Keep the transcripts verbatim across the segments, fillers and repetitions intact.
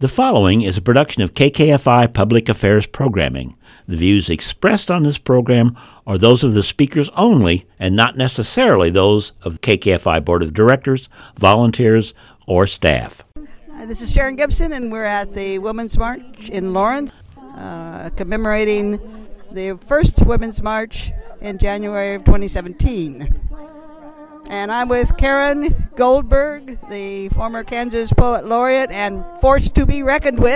The following is a production of K K F I Public Affairs Programming. The views expressed on this program are those of the speakers only and not necessarily those of the K K F I Board of Directors, volunteers, or staff. Uh, this is Sharon Gibson, and we're at the Women's March in Lawrence, uh, commemorating the first Women's March in January of twenty seventeen. And I'm with Karen Goldberg, the former Kansas Poet Laureate and force to be reckoned with,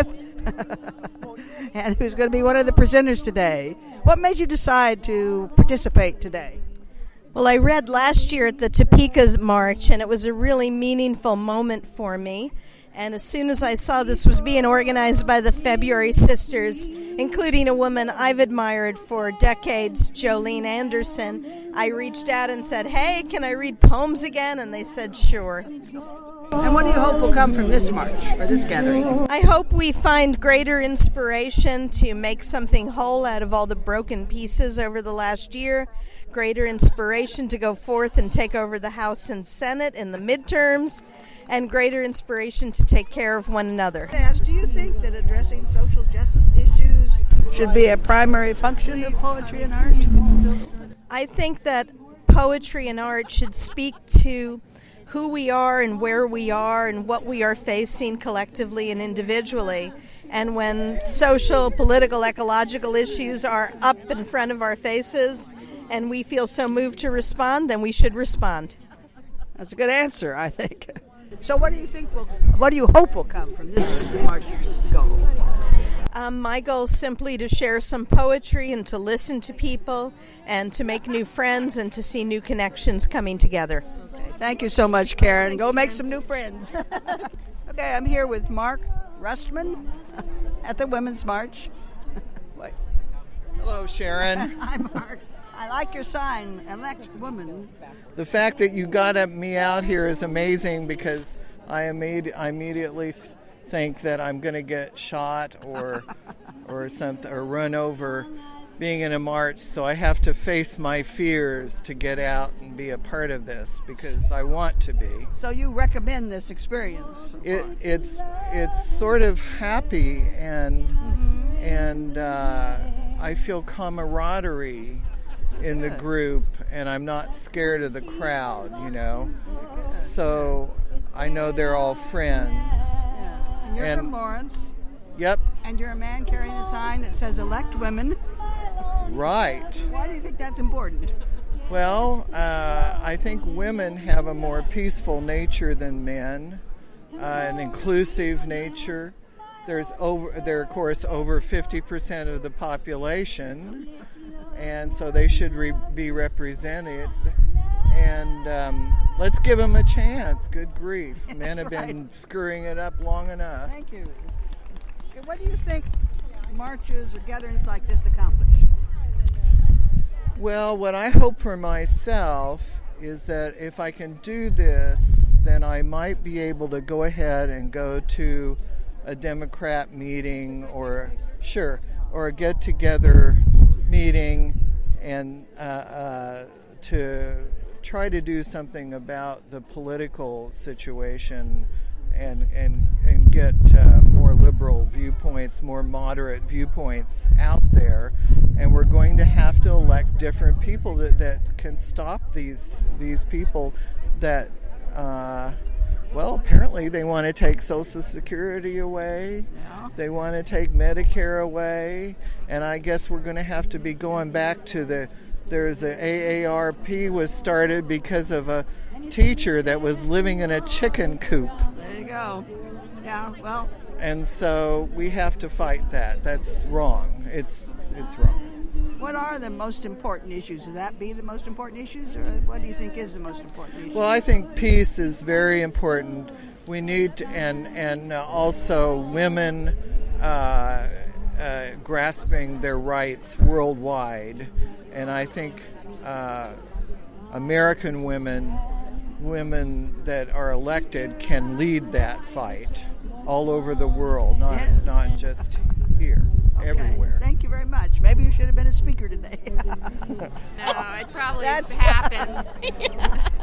and who's going to be one of the presenters today. What made you decide to participate today? Well, I read last year at the Topeka's March, and it was a really meaningful moment for me. And as soon as I saw this was being organized by the February Sisters, including a woman I've admired for decades, Jolene Anderson, I reached out and said, hey, can I read poems again? And they said, sure. And what do you hope will come from this march, or this gathering? I hope we find greater inspiration to make something whole out of all the broken pieces over the last year, greater inspiration to go forth and take over the House and Senate in the midterms, and greater inspiration to take care of one another. Ask, do you think that addressing social justice issues should be a primary function of poetry and art? I think that poetry and art should speak to who we are and where we are and what we are facing collectively and individually. And when social, political, ecological issues are up in front of our faces and we feel so moved to respond, then we should respond. That's a good answer, I think. So what do you think will, what do you hope will come from this march's goal? Um, my goal is simply to share some poetry and to listen to people and to make new friends and to see new connections coming together. Okay, thank you so much, Karen. Thanks, Go make some new friends. Okay, I'm here with Mark Rustman at the Women's March. What? Hello, Sharon. Hi, Mark. I like your sign, elect woman. The fact that you got me out here is amazing because I, imme- I immediately th- think that I'm going to get shot or or something or run over being in a march. So I have to face my fears to get out and be a part of this because I want to be. So you recommend this experience? It, it's it's sort of happy and mm-hmm. and uh, I feel camaraderie in the group, and I'm not scared of the crowd, you know. So I know they're all friends. Yeah. And you're and, from Lawrence. Yep. And you're a man carrying a sign that says elect women. Right. Why do you think that's important? Well, uh, I think women have a more peaceful nature than men, uh, an inclusive nature. There's over, there of course over fifty percent of the population, and so they should re- be represented. And um, let's give them a chance. Good grief. That's Men have right. been screwing it up long enough. Thank you. Okay, what do you think marches or gatherings like this accomplish? Well, what I hope for myself is that if I can do this, then I might be able to go ahead and go to a Democrat meeting or, sure, or a get-together meeting and uh, uh, to try to do something about the political situation and and, and get uh, more liberal viewpoints, more moderate viewpoints out there. And we're going to have to elect different people that, that can stop these these people that, uh, well, apparently they want to take Social Security away. Yeah. They want to take Medicare away. And I guess we're going to have to be going back to the, there's a A A R P was started because of a teacher that was living in a chicken coop. There you go. Yeah, well. And so we have to fight that. That's wrong. It's it's wrong. What are the most important issues? Would that be the most important issues, or what do you think is the most important issue? Well, I think peace is very important. We need to, and and also women uh, uh, grasping their rights worldwide, and I think uh, American women, women that are elected, can lead that fight all over the world, not Yeah. not just here. Okay. Everywhere. Thank you very much. Maybe you should have been a speaker today. No, it probably That's happens.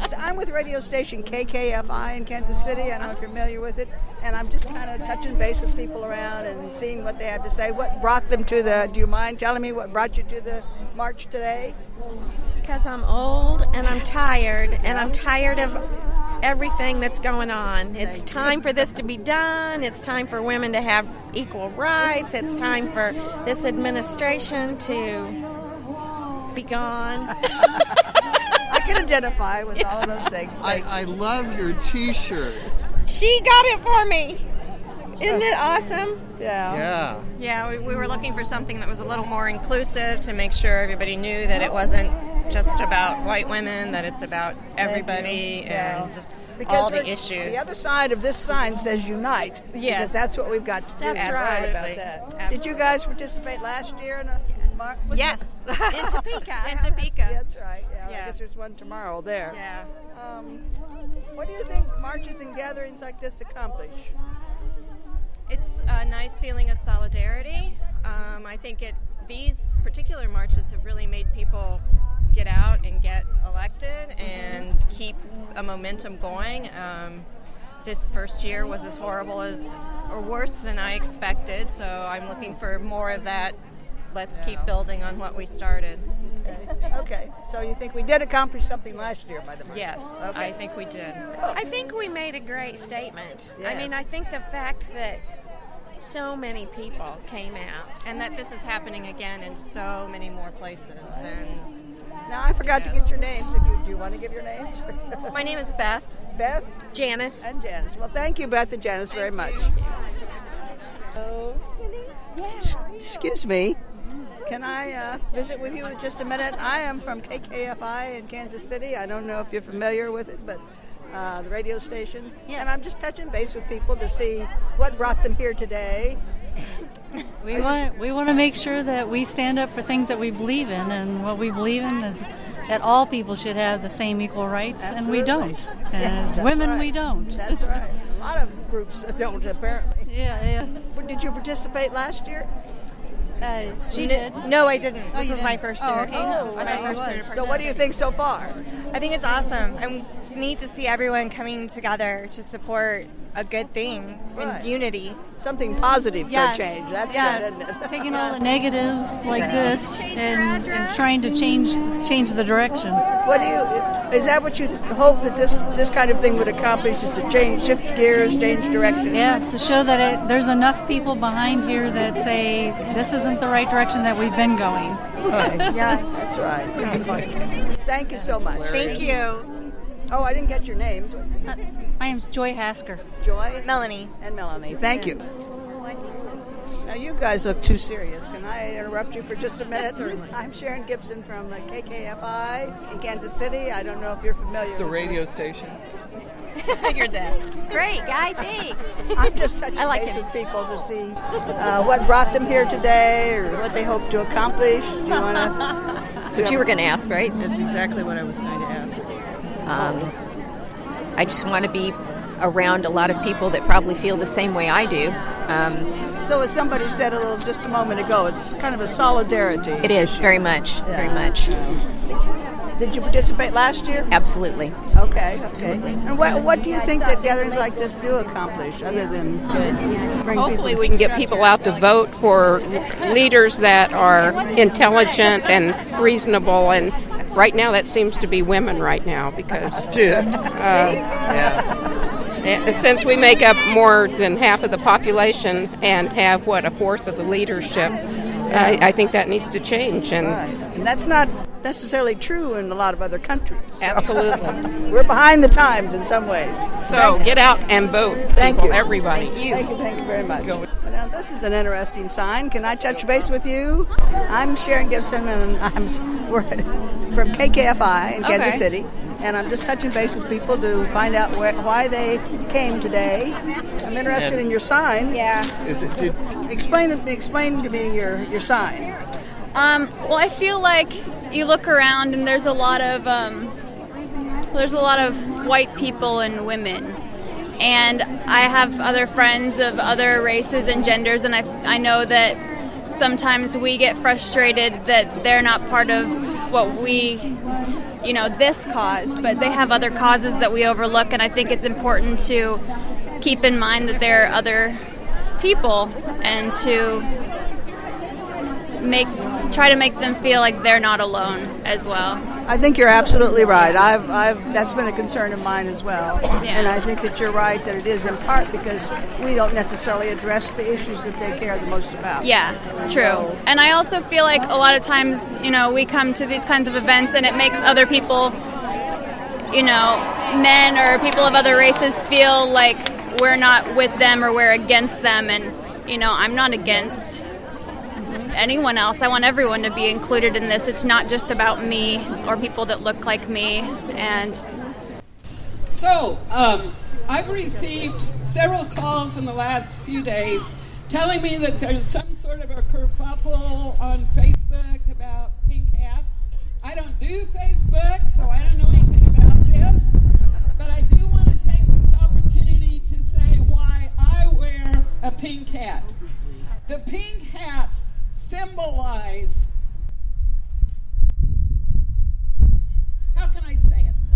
So I'm with radio station K K F I in Kansas City. I don't know if you're familiar with it. And I'm just kind of touching base with people around and seeing what they have to say. What brought them to the, do you mind telling me what brought you to the march today? Because I'm old and I'm tired, and I'm tired of everything that's going on. It's time for this to be done. It's time for women to have equal rights. It's time for this administration to be gone. I can identify with yeah. all of those things. I, I love your T-shirt. She got it for me. Isn't it awesome? Yeah. Yeah. Yeah, we, we were looking for something that was a little more inclusive to make sure everybody knew that it wasn't just about white women, that it's about everybody and yeah. because all the issues. The other side of this sign says unite. Yes. Because that's what we've got to do. That's right right about that. Absolutely. Did you guys participate last year in a march? Yes. In Topeka. In Topeka. That's right. Yeah, Yeah. I guess there's one tomorrow there. Yeah. Um, what do you think marches and gatherings like this accomplish? It's a nice feeling of solidarity. Um, I think it these particular marches have really made people get out and get elected and keep a momentum going. Um, this first year was as horrible as, or worse than I expected, so I'm looking for more of that. Let's keep building on what we started. Okay. Okay. So you think we did accomplish something last year by the march? Yes, okay. I think we did. I think we made a great statement. Yes. I mean, I think the fact that so many people came out. And that this is happening again in so many more places than... Now, I forgot to get your names. If you do you want to give your names? My name is Beth. Beth? Janice. And Janice. Well, thank you, Beth and Janice, very much. Oh. S- Excuse me. Can I uh, visit with you in just a minute? I am from K K F I in Kansas City. I don't know if you're familiar with it, but uh, the radio station. Yes. And I'm just touching base with people to see what brought them here today. We want we want to make sure that we stand up for things that we believe in, and what we believe in is that all people should have the same equal rights, Absolutely. and we don't. Yeah, As that's women, right. we don't. That's right. A lot of groups don't, apparently. Yeah, yeah. But did you participate last year? Uh, she did. No, I didn't. Oh, This you is my didn't? first Oh, year. okay. Oh, This is my okay. first year to So what do you think so far? I think it's awesome. I'm, it's neat to see everyone coming together to support a good thing Right. and unity. Something positive Yes. for a change. That's Yes. good, isn't it? Taking all the negatives like this and, and trying to change change the direction. What do you? Is that what you hope that this this kind of thing would accomplish? Is to change, shift gears, change direction? Yeah, to show that it, there's enough people behind here that say this isn't the right direction that we've been going. Right. Yes. That's right. Thank you so much. Thank you. Oh, I didn't get your names. Uh, my name's Joy Hasker. Joy Melanie. and Melanie. Thank you. Now you guys look too serious. Can I interrupt you for just a minute? Certainly. I'm Sharon Gibson from the K K F I in Kansas City. I don't know if you're familiar. It's a with radio station. Figured that. Great guy, thanks. I'm just touching I like base him. with people to see uh, what brought them here today or what they hope to accomplish. Do you want to? That's what you were going to ask, right? That's exactly what I was going to ask. Um, I just want to be around a lot of people that probably feel the same way I do. Um, So as somebody said a little just a moment ago, it's kind of a solidarity. it is very much, very much. Did you participate last year? Absolutely. Okay, okay. Absolutely. And what, what do you think that gatherings like this do accomplish, other than bring Hopefully people? we can get people out to vote for leaders that are intelligent and reasonable, and right now that seems to be women right now because Dude. uh, since we make up more than half of the population and have, what, a fourth of the leadership, I, I think that needs to change. And Right. And that's not necessarily true in a lot of other countries. So Absolutely. We're behind the times in some ways. So get out and vote, Thank people, you. everybody. Thank you. Thank you, thank you very much. Well, now, this is an interesting sign. Can I touch base with you? I'm Sharon Gibson, and I'm we're from K K F I in Kansas Okay. City, and I'm just touching base with people to find out where, why they came today. I'm interested in your sign. Yeah. Is it? Did, Explain it. Explain to me your, your sign. Um, well, I feel like you look around and there's a lot of um, there's a lot of white people and women, and I have other friends of other races and genders, and I I know that sometimes we get frustrated that they're not part of what we you know, this cause, but they have other causes that we overlook, and I think it's important to keep in mind that there are other people and to make try to make them feel like they're not alone as well. I think you're absolutely right. I've, I've that's been a concern of mine as well. Yeah. And I think that you're right that it is in part because we don't necessarily address the issues that they care the most about. Yeah, true. So, and I also feel like a lot of times, you know, we come to these kinds of events and it makes other people, you know, men or people of other races feel like we're not with them or we're against them. And, you know, I'm not against anyone else. I want everyone to be included in this. It's not just about me or people that look like me. And so um, I've received several calls in the last few days telling me that there's some sort of a kerfuffle on Facebook about pink hats. I don't do Facebook, so I don't know anything about this, but I do want to take this opportunity to say why I wear a pink hat. The pink hats symbolize, how can I say it?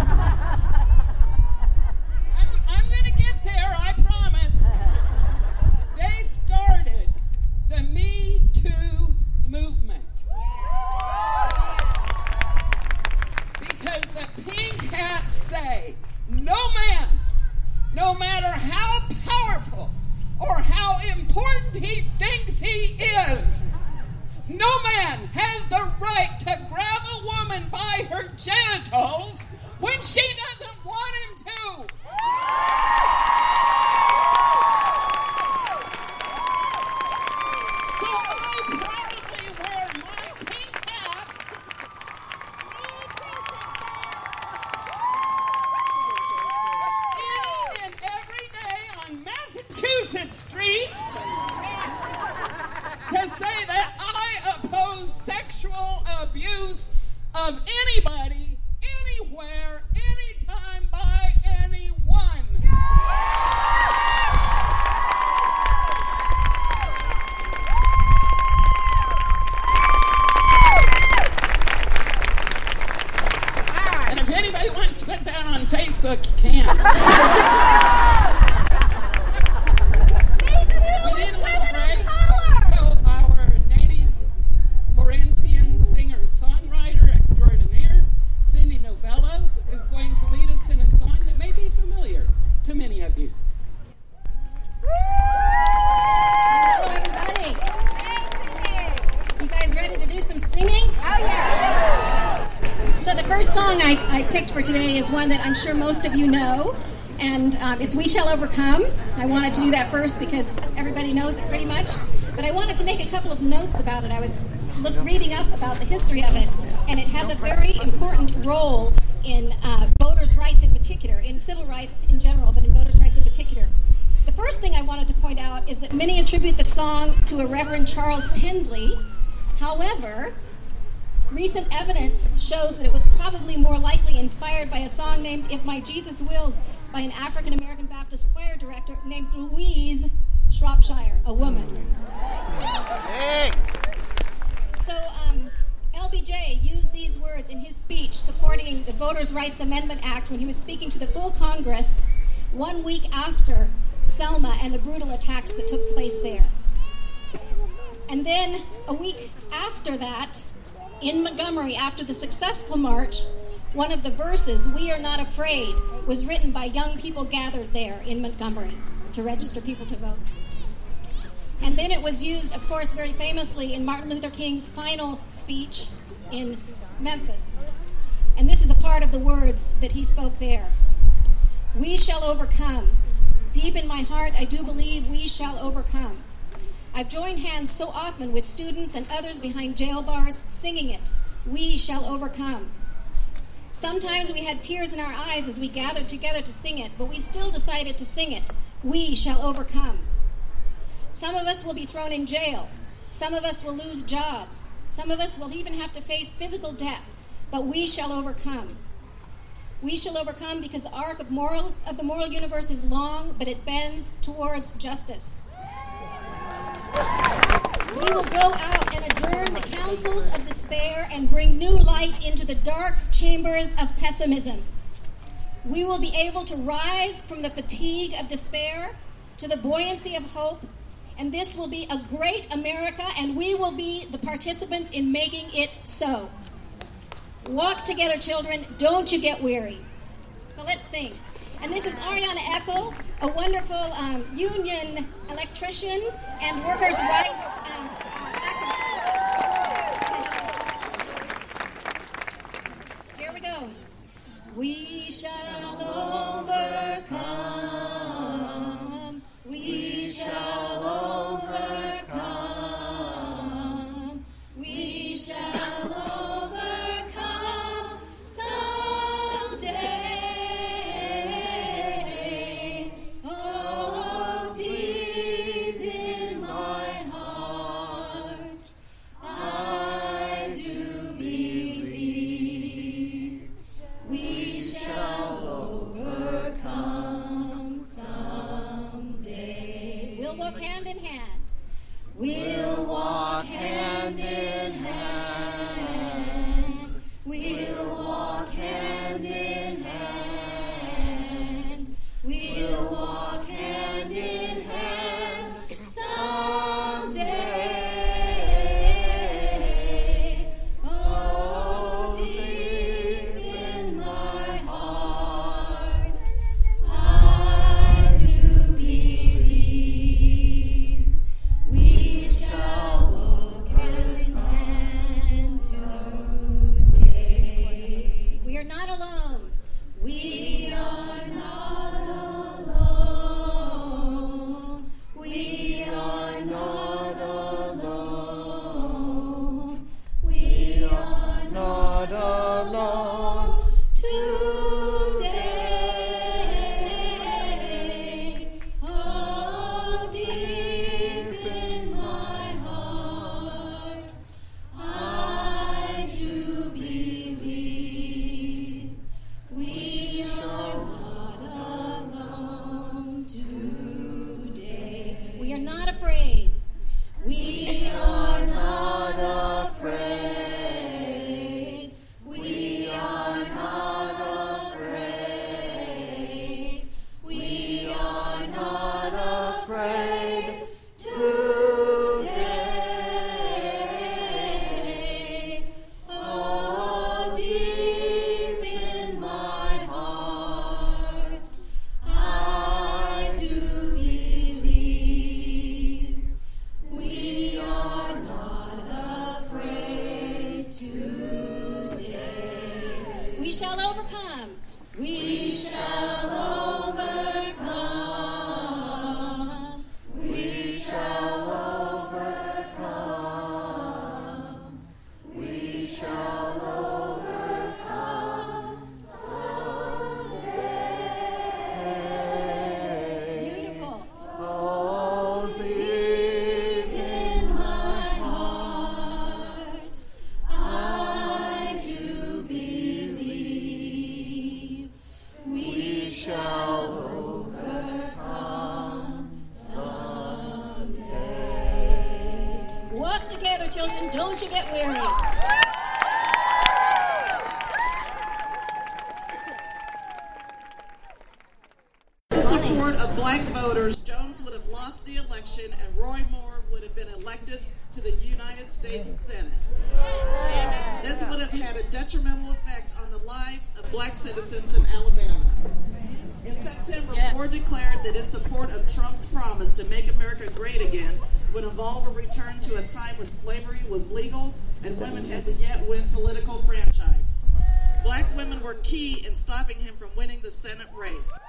I'm, I'm going to get there, I promise. They started the Me Too movement. Because the pink hats say, no man, no matter how powerful or how important he thinks he is, no man has the right to grab a woman by her genitals when she doesn't want him to. So I proudly wear my pink hat. Any and every day on Massachusetts Street to say that I oppose sexual abuse of anybody, anywhere, anytime, by anyone. And if anybody wants to put that on Facebook, you can. We need a little break. So our native Laurentian singer-songwriter extraordinaire, Cindy Novello, is going to lead us in a song that may be familiar to many of you. Hello, everybody. You guys ready to do some singing? Oh, yeah. So the first song I, I picked for today is one that I'm sure most of you know, and um, it's We Shall Overcome. I wanted to do that first because everybody knows it pretty much, but I wanted to make a couple of notes about it. I was look, reading up about the history of it, and it has a very important role in uh, voters' rights in particular, in civil rights in general, but in voters' rights in particular. The first thing I wanted to point out is that many attribute the song to a Reverend Charles Tindley. However, recent evidence shows that it was probably more likely inspired by a song named If My Jesus Wills by an African-American Baptist choir director named Louise Shropshire, a woman. Hey. So um, L B J used these words in his speech supporting the Voters' Rights Amendment Act when he was speaking to the full Congress one week after Selma and the brutal attacks that took place there. And then a week after that, in Montgomery, after the successful march, one of the verses, We Are Not Afraid, was written by young people gathered there in Montgomery to register people to vote. And then it was used, of course, very famously in Martin Luther King's final speech in Memphis. And this is a part of the words that he spoke there. We shall overcome. Deep in my heart, I do believe we shall overcome. I've joined hands so often with students and others behind jail bars singing it, We Shall Overcome. Sometimes we had tears in our eyes as we gathered together to sing it, but we still decided to sing it, We Shall Overcome. Some of us will be thrown in jail. Some of us will lose jobs. Some of us will even have to face physical death, but we shall overcome. We shall overcome because the arc of moral of the moral universe is long, but it bends towards justice. We will go out and adjourn the council. councils of despair and bring new light into the dark chambers of pessimism. We will be able to rise from the fatigue of despair to the buoyancy of hope, and this will be a great America, and we will be the participants in making it so. Walk together, children. Don't you get weary. So let's sing. And this is Ariana Echo, a wonderful um, union electrician and workers' rights um, activist. Here we go. We shall overcome. We shall overcome. We shall overcome someday. Oh, deep in my heart, I do believe we shall overcome someday. We'll walk hand in hand. We'll walk hand in hand. We'll walk hand in hand. We'll walk hand in hand someday. Oh, deep in my heart, I do believe we shall walk hand in hand today. We are not alone. We are not alone. We are not alone. We are not alone today. Oh, deep in my heart, I do believe we are not alone today. We are not afraid. We are not afraid. We are not afraid. We are not afraid today. Oh, deep in my heart, I do believe we are not afraid today. We shall overcome. We shall overcome. We shall overcome. We shall overcome someday. Beautiful. Oh, deep in my heart, I do believe we shall overcome someday. Walk together, children. Don't you get weary. In support of black voters, Jones would have lost the election and Roy Moore would have been elected to the United States Senate. This would have had a detrimental effect on the lives of black citizens in Alabama. In September, Moore declared that his support of Trump's promise to make America great again would involve a return to a time when slavery was legal and women had the yet win political franchise. Black women were key in stopping him from winning the Senate race.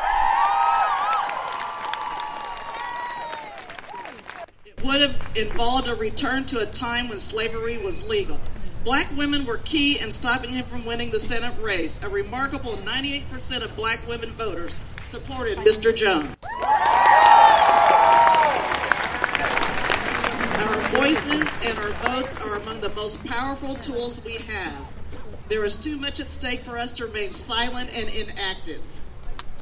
It would have involved a return to a time when slavery was legal. Black women were key in stopping him from winning the Senate race. A remarkable ninety-eight percent of black women voters supported Mister Jones. Our voices and our votes are among the most powerful tools we have. There is too much at stake for us to remain silent and inactive.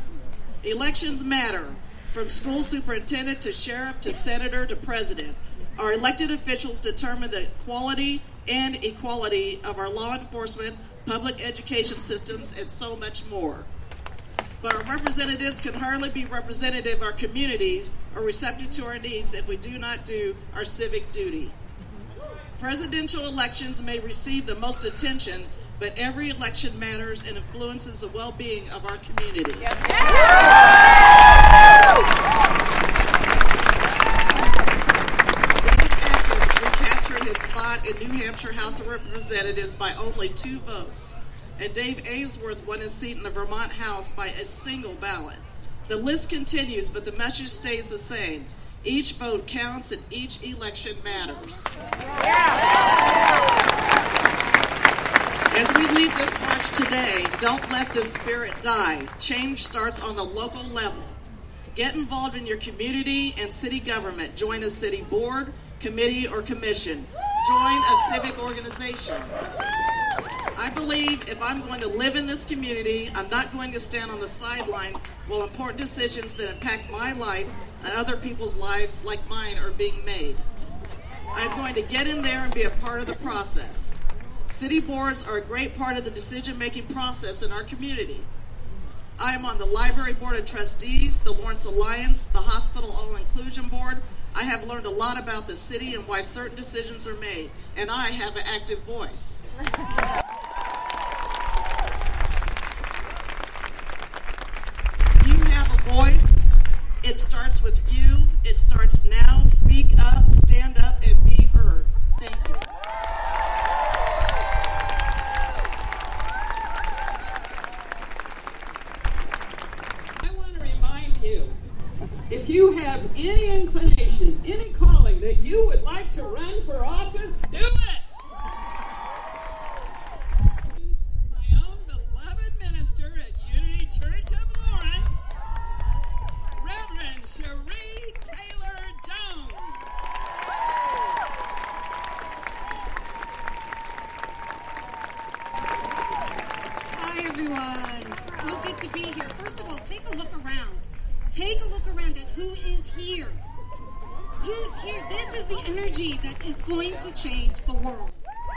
Elections matter, from school superintendent to sheriff to senator to president. Our elected officials determine the quality and equality of our law enforcement, public education systems, and so much more. But our representatives can hardly be representative of our communities or receptive to our needs if we do not do our civic duty. Presidential elections may receive the most attention, but every election matters and influences the well-being of our communities. Dave Atkins recaptured his spot in New Hampshire House of Representatives by only two votes, and Dave Ainsworth won his seat in the Vermont House by a single ballot. The list continues, but the message stays the same. Each vote counts and each election matters. As we lead this march today, don't let this spirit die. Change starts on the local level. Get involved in your community and city government. Join a city board, committee, or commission. Join a civic organization. I believe if I'm going to live in this community, I'm not going to stand on the sideline while important decisions that impact my life and other people's lives like mine are being made. I'm going to get in there and be a part of the process. City boards are a great part of the decision-making process in our community. I am on the Library Board of Trustees, the Lawrence Alliance, the Hospital All-Inclusion Board. I have learned a lot about the city and why certain decisions are made, and I have an active voice. You have a voice. It starts with you. It starts now. Speak up, stand up, and be heard. Thank you. I want to remind you, if you have any inclination, any calling that you would like to run for office, do it! My own beloved minister at Unity Church of Lawrence, Reverend Cherie Taylor-Jones. Hi, everyone. So good to be here. First of all, take a look around. Take a look around at who is here. Who's here? This is the energy that is going to change the world.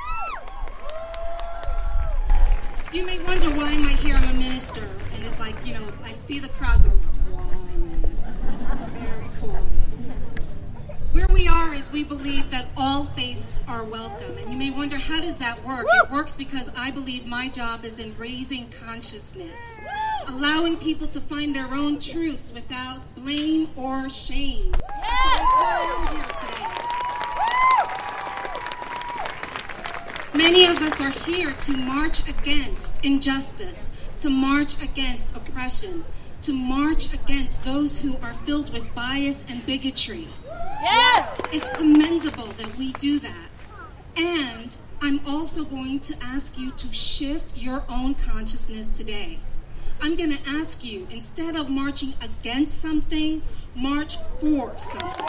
You may wonder, why am I here? I'm a minister. And it's like, you know, I see the crowd goes quiet. Very quiet. Where we are is we believe that all faiths are welcome. And you may wonder, how does that work? It works because I believe my job is in raising consciousness, allowing people to find their own truths without blame or shame. So that's why I'm here today. Many of us are here to march against injustice, to march against oppression, to march against those who are filled with bias and bigotry. Yes! It's commendable that we do that. And I'm also going to ask you to shift your own consciousness today. I'm going to ask you, instead of marching against something, march for something.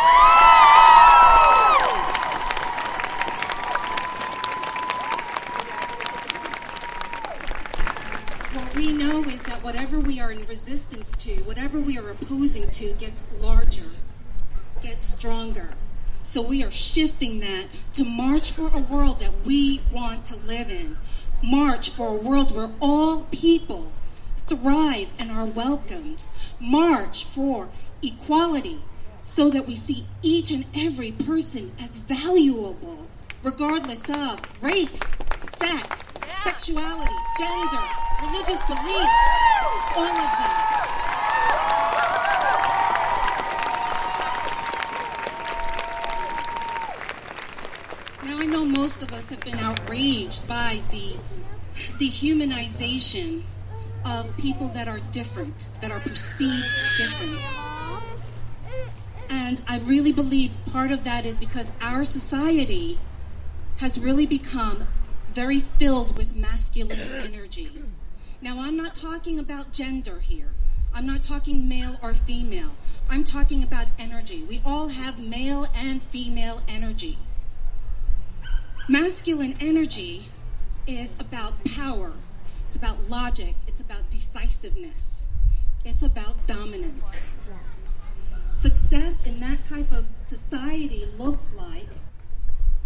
What we know is that whatever we are in resistance to, whatever we are opposing to, gets larger, gets stronger. So we are shifting that to march for a world that we want to live in. March for a world where all people thrive and are welcomed. March for equality so that we see each and every person as valuable, regardless of race, sex, sexuality, gender, religious belief, all of that. Now, I know most of us have been outraged by the dehumanization of people that are different, that are perceived different. And I really believe part of that is because our society has really become very filled with masculine energy. Now, I'm not talking about gender here. I'm not talking male or female. I'm talking about energy. We all have male and female energy. Masculine energy is about power. It's about logic. It's about decisiveness. It's about dominance. Success in that type of society looks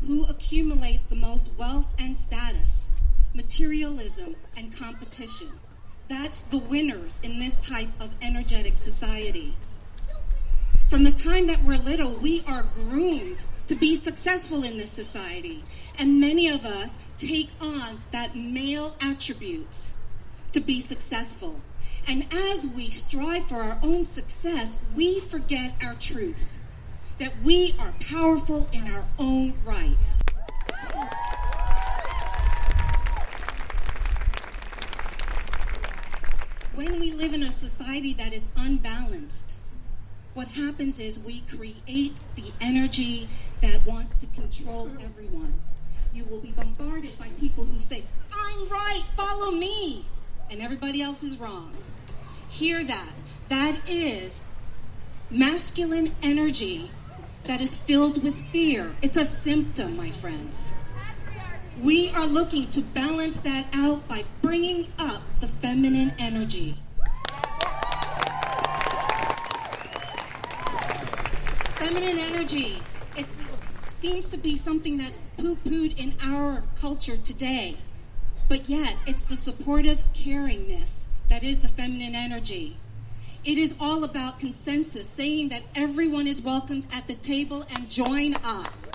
who accumulates the most wealth and status, materialism and competition. That's the winners in this type of energetic society. From the time that we're little, we are groomed to be successful in this society. And many of us take on that male attributes to be successful. And as we strive for our own success, we forget our truth, that we are powerful in our own right. When we live in a society that is unbalanced, what happens is we create the energy that wants to control everyone. You will be bombarded by people who say, I'm right, follow me, and everybody else is wrong. Hear that. That is masculine energy that is filled with fear. It's a symptom, my friends. We are looking to balance that out by bringing up the feminine energy. Feminine energy, it seems to be something that's poo-pooed in our culture today, but yet it's the supportive caringness that is the feminine energy. It is all about consensus, saying that everyone is welcomed at the table and join us.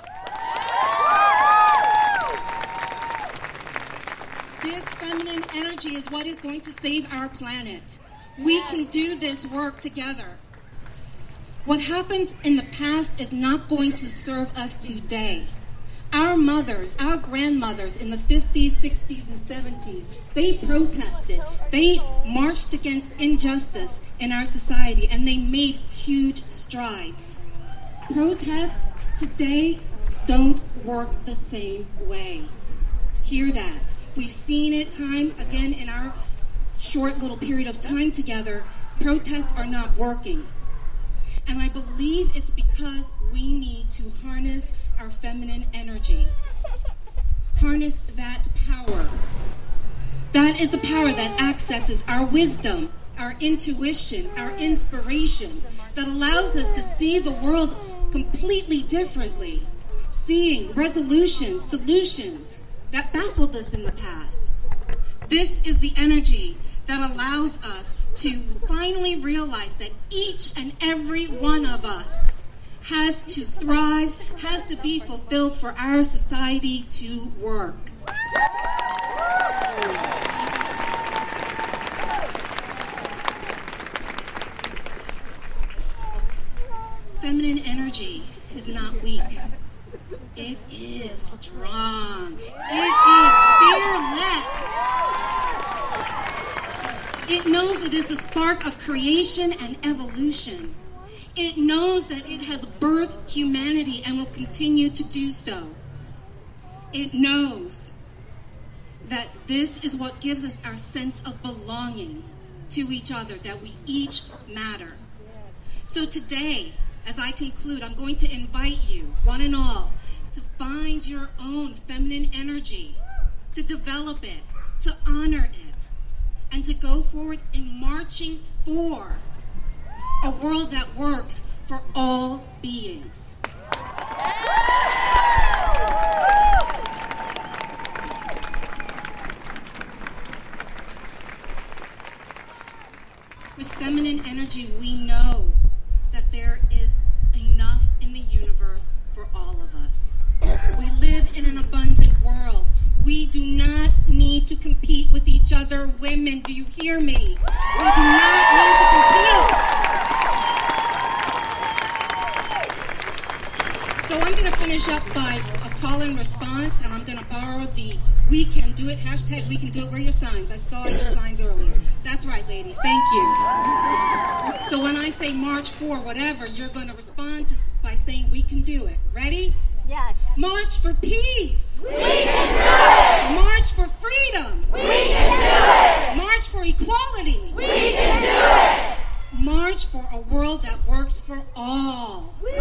This feminine energy is what is going to save our planet. We can do this work together. What happens in the past is not going to serve us today. Our mothers, our grandmothers in the fifties, sixties, and seventies, they protested. They marched against injustice in our society, and they made huge strides. Protests today don't work the same way. Hear that. We've seen it time again in our short little period of time together. Protests are not working. And I believe it's because we need to harness our feminine energy. Harness that power. That is the power that accesses our wisdom, our intuition, our inspiration, that allows us to see the world completely differently, seeing resolutions, solutions that baffled us in the past. This is the energy that allows us to finally realize that each and every one of us has to thrive, has to be fulfilled for our society to work. Feminine energy is not weak. It is strong. It is fearless. It knows it is the spark of creation and evolution. It knows that it has birthed humanity and will continue to do so. It knows that this is what gives us our sense of belonging to each other, that we each matter. So today, as I conclude, I'm going to invite you, one and all, to find your own feminine energy, to develop it, to honor it, and to go forward in marching for a world that works for all beings. With feminine energy, we know that there is enough in the universe for all of us. We live in an abundant world. We do not need to compete with each other. Women, do you hear me? We do not need to compete. So I'm going to finish up by a call and response, and I'm going to borrow the We Can Do It, hashtag We Can Do It. Where are your signs? I saw your signs earlier. That's right, ladies. Thank you. So when I say march for whatever, you're going to respond to, by saying we can do it. Ready? Yes. March for peace. We can do it. March for freedom. We can do it. March for equality. We can do it. March for a world that works for all. We